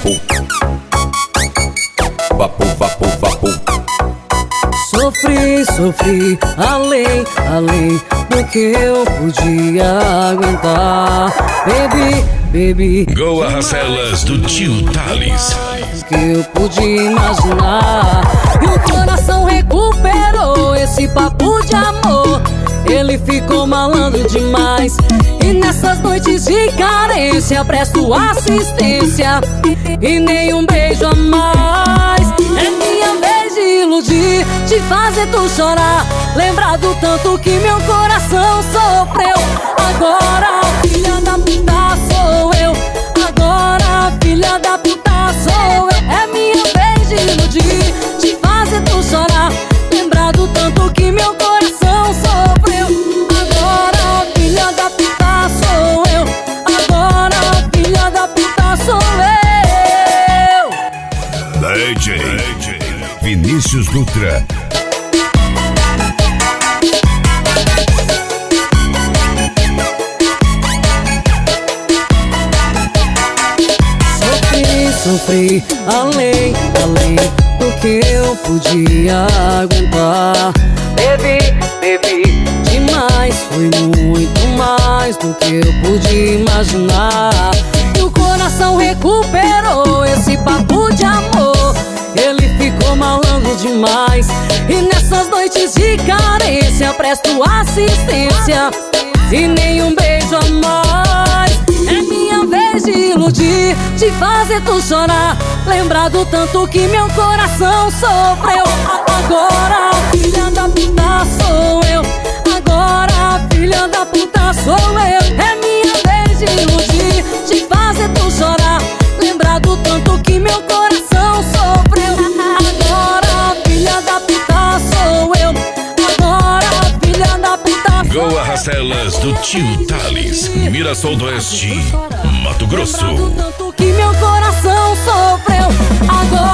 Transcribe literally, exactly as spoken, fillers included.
vapo. Vapo, vapo, vapo. Sofri, sofri, além, além do que eu podia aguentar. Baby, baby, Go Arracelas do tio Thales. que eu pude imaginar. E o coração recuperou esse papo de amor. Ele ficou malandro demais. E nessas noites de carência presto assistência e nem um beijo a mais. É minha vez de iludir, de fazer tu chorar, lembrar do tanto que meu coração sofreu. Agora filha da puta sou eu. Agora filha da puta sou eu. É minha vez de iludir, de fazer tu chorar, lembrar do tanto que meu coração sofreu. Agora filha da puta sou eu. Agora filha da puta sou eu. D J Vinícius Dutra. Sofri, além, além do que eu podia aguentar. Bebi, bebi demais, foi muito mais do que eu pude imaginar. E o coração recuperou esse papo de amor. Ele ficou malandro demais. E nessas noites de carência presto assistência e nem um beijo a mais. É minha vez de iludir, de fazer tu chorar, lembrar do tanto que meu coração sofreu. Agora filha da puta sou eu. Agora filha da puta sou eu. É minha vez de iludir, de fazer tu chorar, lembrar do tanto que meu coração sofreu. Agora filha da puta sou eu. Agora filha da puta sou eu. Go Arracelas do tio Thales, Mirassol do Oeste, Mato Grosso. Tanto que meu coração sofreu. Agora